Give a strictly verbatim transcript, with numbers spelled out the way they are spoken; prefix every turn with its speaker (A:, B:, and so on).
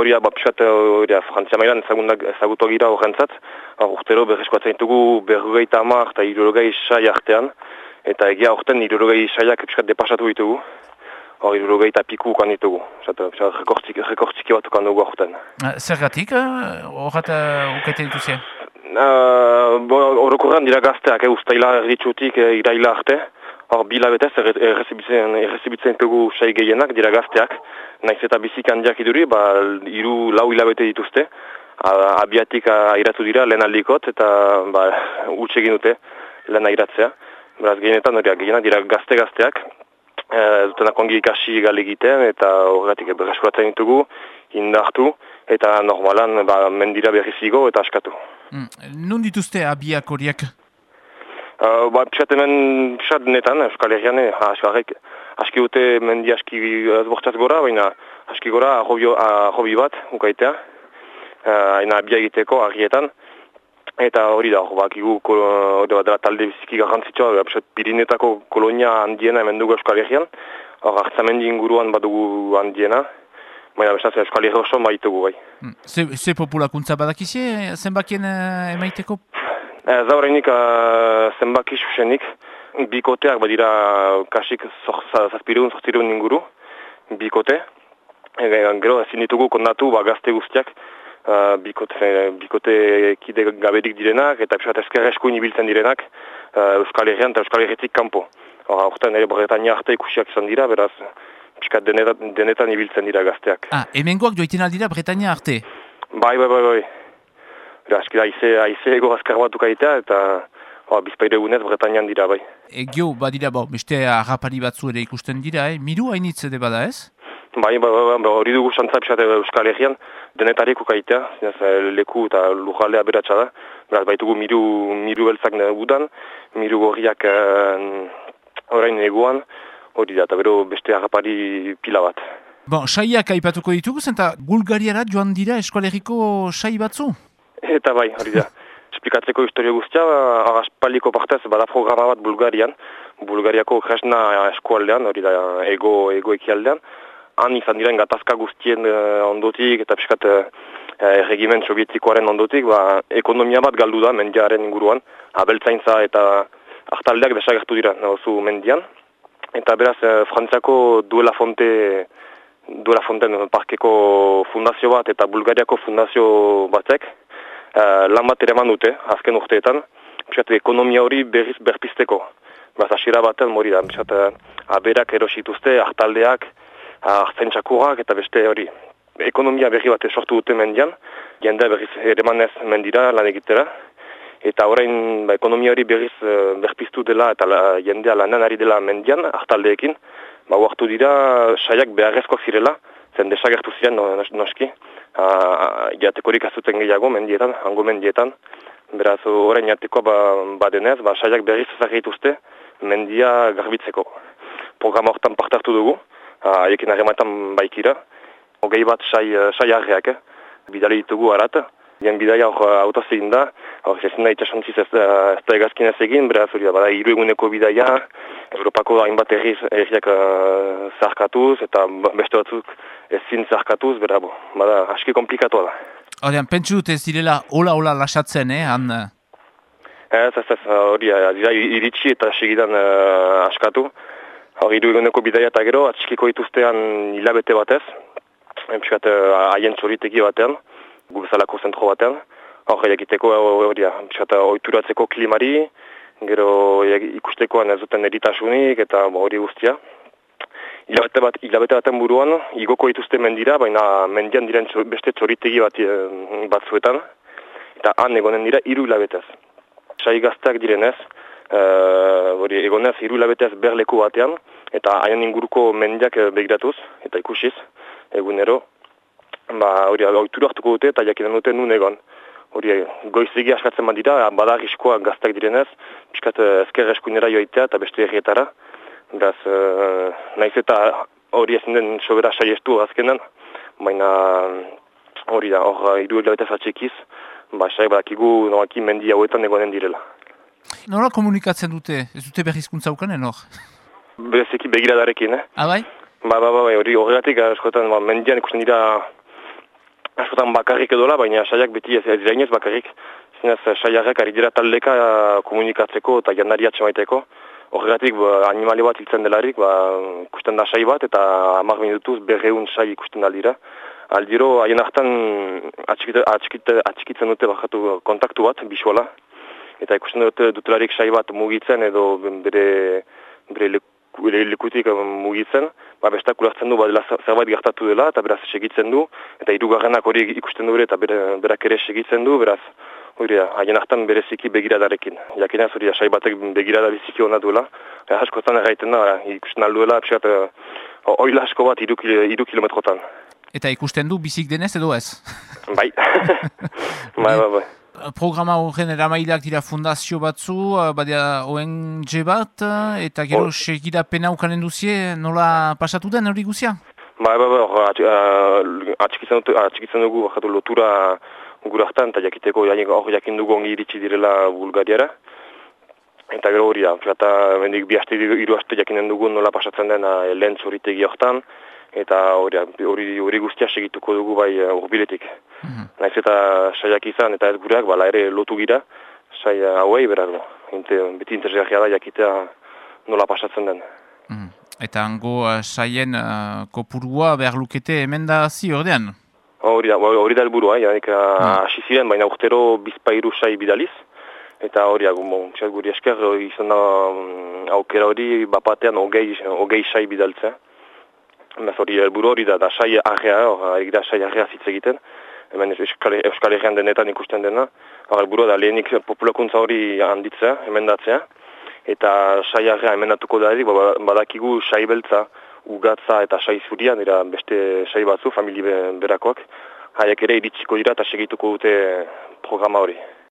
A: hori, ba, piskat, hori, Frantzia mailan ezagutu gira horrentzat. Urtero berreskoatzen ditugu berrogeita hamar eta hirurogei sai artean. Eta egia horten hirurogei saiak piskat depasatu ditugu. Hor, hirurogei eta piku ukan ditugu. Rekortziki bat ukan dugu horten.
B: Zergatik, horret ukaiten dituzia?
A: Orokorrean dira gazteak, ustaila erditsutik iraila arte. Hor, bilabetez errezibitzen ditugu sai gehienak dira gazteak. Naiz eta bizik handiak iduri, ba, hiru lau hilabete dituzte. Abiatik airatu dira lehen aldikot eta ba, utxe egin dute lehen airatzea. Beraz, gehienetan horiak gehienak dira gazte-gazteak, e, dutenak ongi ikasi gal egiten eta horretik berreskuratzen ditugu, indartu eta normalan ba, mendira berriz igo eta askatu.
B: Mm. Non dituzte abiak horiak?
A: Uh, ba, pisat hemen, pisat netan, Euskal Herrian, askarrek, aski dute mendi aski bortzaz gora, baina aski gora ahobi bat, ukaitea. Haina abia egiteko argietan, eta hori da, bakigu dela talde biziki garrantzitsua, Pirinetako kolonia handiena hemen dugu Euskal Herrian, hor hartzamendi inguruan badugu handiena, baina bestaz Euskal Herri oso baitugu bai.
B: Ze, ze populakuntza badakizie zenbakien uh, emaiteko?
A: Ez da horreinik uh, zenbaki susenik, bikoteak badira kasik zazpireun, zortzireun inguru, bikote, e, gero ezin ditugu kondatu ba, gazte guztiak, Uh, bikote, bikote kide gaberik direnak eta pisat esker eskuin ibiltzen direnak uh, Euskal Herrian eta Euskal Herritik kanpo. Horten ere Bretania arte ikusiak izan dira, beraz piskat denetan, denetan ibiltzen dira gazteak.
B: Ah, hemengoak joiten aldira Bretania arte?
A: Bai, bai, bai, bai. Aski aize, aize ego azkar bat ukaitea eta oh, bizpaire egunez Bretanian dira, bai.
B: Egio, badira, bo, beste harrapari batzu ere ikusten dira, eh? Miru hainitze de bada ez?
A: Bai, bai, bai, bai, hori dugu xantza pisat Euskal Herrian, denetarik ukaitea, zinez, leku eta lujaldea beratxa da. Beraz, baitugu miru, miru beltzak udan, miru gorriak uh, orain eguan, hori da, eta bero beste harrapari pila bat.
B: Bon, saiak aipatuko ditugu, zenta Bulgariarat joan dira Euskal Herriko sai batzu?
A: Eta bai, hori da. Esplikatzeko historio guztia, aspaldiko partez bada programa bat Bulgarian, Bulgariako Kresna eskualdean, hori da, ego, ego ekialdean. Han izan diren gatazka guztien uh, ondotik eta piskat uh, erregimen sovietikoaren ondotik, ba, ekonomia bat galdu da mendiaren inguruan, abeltzaintza eta hartaldeak desagertu dira nagozu mendian. Eta beraz, uh, Frantziako Duela Fonte, Duela Fonten parkeko fundazio bat eta Bulgariako fundazio batek uh, lan bat ere eman dute, azken urteetan, piskat ekonomia hori berriz berpisteko. Baz, asira baten mori da, piskat uh, aberak erosituzte, hartaldeak, hartzentxakurak eta beste hori. Ekonomia berri bat sortu dute mendian, jendea berriz ere manez mendira lan egitera, eta orain ba, ekonomia hori berriz uh, berpiztu dela eta la, jendea lanan ari dela mendian, hartaldeekin, ba, huartu dira saiak beharrezkoak zirela, zen desagertu ziren no, noski, uh, jatekorik azuten gehiago mendietan, hango mendietan, beraz orain jatekoa ba, badenez, ba, saiak berriz ezagituzte mendia garbitzeko. Programa hortan partartu dugu, haiekin uh, harremaetan baikira, hogei bat sai, sai harreak, eh? Bidali ditugu harat, gen bidaia hor autoz egin da, hor ezin da itxasontziz ez da egazkin ez egin, beraz hori da, bada hiru eguneko bidaia, Europako hainbat herriak uh, zarkatuz, eta beste batzuk ezin zarkatuz, bera, bo, bada, aski komplikatua da.
B: Horrean, pentsu dut ez direla hola-hola lasatzen, eh, han?
A: Ez, ez, ez, hori, dira iritsi eta segidan uh, askatu. Hor, hiru eguneko bidaia eta gero, atxikiko dituztean hilabete batez, piskat haien txoritegi batean, gubezalako zentro batean, hor, egiteko hori, piskat oituratzeko klimari, gero ikustekoan ez duten eritasunik eta hori guztia. Hilabete, bat, hilabete baten buruan, igoko dituzte mendira, baina mendian diren txor, beste txoritegi bat, batzuetan, eta han egonen dira hiru hilabetez. Sai gazteak direnez, Uh, hori egonez hiru hilabetez berleku batean eta haien inguruko mendiak begiratuz eta ikusiz egunero ba hori ohitura hartuko dute eta jakinen dute nun egon hori goizegi askatzen badira bada arriskoa gazteak direnez piskat ezker eskuinera joitea eta beste herrietara beraz uh, naiz eta hori ezin den sobera saiestu azkenan baina hori da hor hiru hilabetez atxekiz ba sai badakigu noraki mendi hauetan egonen direla.
B: Nola komunikatzen dute? Ez dute berrizkuntza ukanen hor?
A: Bereziki begiradarekin, eh?
B: Ah, bai?
A: Ba, ba, ba, hori horregatik, askotan, ba, mendian ikusten dira askotan bakarrik edola, baina saiak beti ez dirainez bakarrik. Zinez, saiarrek ari dira taldeka komunikatzeko eta jandari atxemaiteko. Horregatik, ba, animali bat hiltzen delarik, ba, ikusten da sai bat, eta hamar minutuz berreun sai ikusten aldira. Aldiro, haien hartan atxikitzen dute bakatu kontaktu bat, bisuala. Eta ikusten dute dutelarik sai bat mugitzen edo bere, bere Gure lekutik mugitzen, ba, bestak ulertzen du badela zerbait gertatu dela, eta beraz segitzen du, eta hirugarrenak hori ikusten du eta bere, berak ere segitzen du, beraz, hori da, haien hartan bereziki begiradarekin. Jakinaz hori da, sai batek begirada biziki hona duela, e, askotan erraiten da, ikusten alduela, pixat, oila asko bat iru, iru kilometrotan.
B: Eta ikusten du bizik denez edo ez?
A: Bai, bai, bai, bai.
B: Programa horren eramailak dira fundazio batzu, badia O N G bat, eta gero oh. segida pena ukanen duzie, nola pasatu den hori guzia?
A: Ba, ba, ba, atxikitzen dugu lotura gure hartan, eta jakiteko hor jakin dugu ongi iritsi direla Bulgariara. Eta gero hori da, eta bendik bi aste, hiru aste jakinen dugu nola pasatzen den lehen zoritegi hortan, eta hori, hori, hori guztia segituko dugu bai urbiletik. Mm-hmm. Naiz eta saiak izan eta ez gureak, bala ere lotu gira, sai hauei, beraz, inte, beti interesgarria da jakitea nola pasatzen den.
B: Mm. Eta hango uh, saien uh, kopurua behar lukete hemen da zi ordean?
A: Hori da, hori da helburua, janik hasi mm. ziren, baina urtero bizpairu sai bidaliz, eta hori, bon, guri esker izan da um, aukera hori bapatean hogei, hogei sai bidaltzea. Bez hori helburu hori da, da sai arrea, hori da sai arrea zitz egiten, hemen Euskal Herrian denetan ikusten dena, helburu da lehenik populakuntza hori handitzea, emendatzea, eta sai arrea emendatuko da eri, badakigu sai beltza, ugatza eta sai zuria, dira beste sai batzu, famili berakoak, haiek ere iritsiko dira eta segituko dute programa hori.